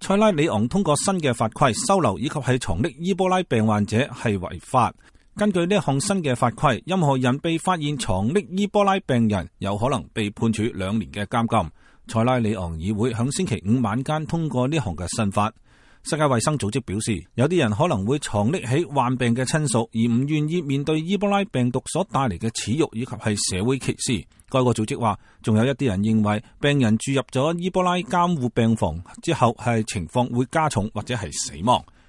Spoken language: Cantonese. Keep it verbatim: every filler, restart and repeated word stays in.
塞拉利昂通過新嘅法規，收留以及係藏匿伊波拉病患者係違法。根據呢一項新嘅法規，任何人被發現藏匿伊波拉病人，有可能被判處兩年嘅監禁。塞拉利昂議會響星期五晚間通過呢項嘅新法。世界衛生組織表示，有啲人可能會藏匿起患病嘅親屬，而唔願意面對伊波拉病毒所帶嚟嘅恥辱以及係社會歧視。該個組織話，仲有一啲人認為病人注入咗伊波拉監護病房之後係情況會加重或者係死亡。